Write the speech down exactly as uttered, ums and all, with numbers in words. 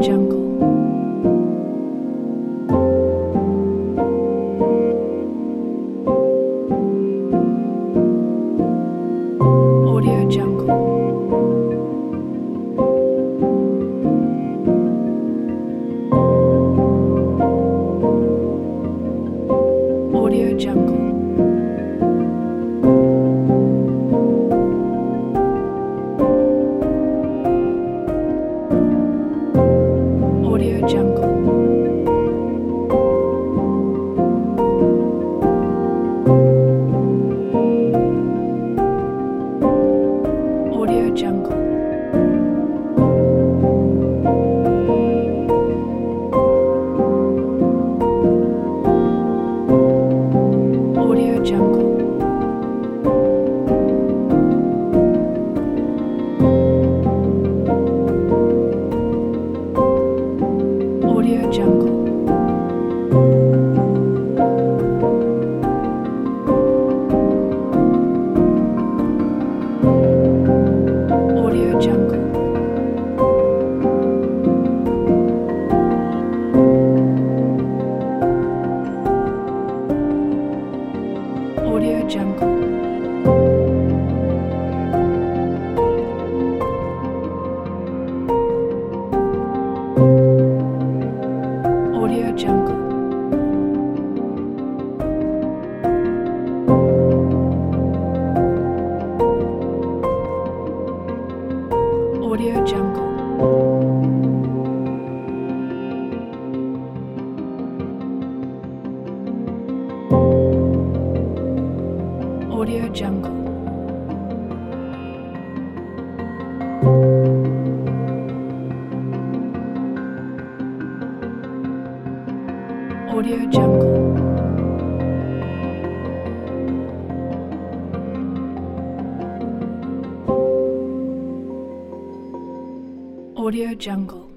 Jungle. Audio Jungle. Audio Jungle. Audio Jungle. Audio Jungle. Audio Jungle. Audio Jungle. Audio Jungle. Audio Jungle. Audio Jungle. Audio Jungle. Audio Jungle. Audio Jungle. Audio Jungle.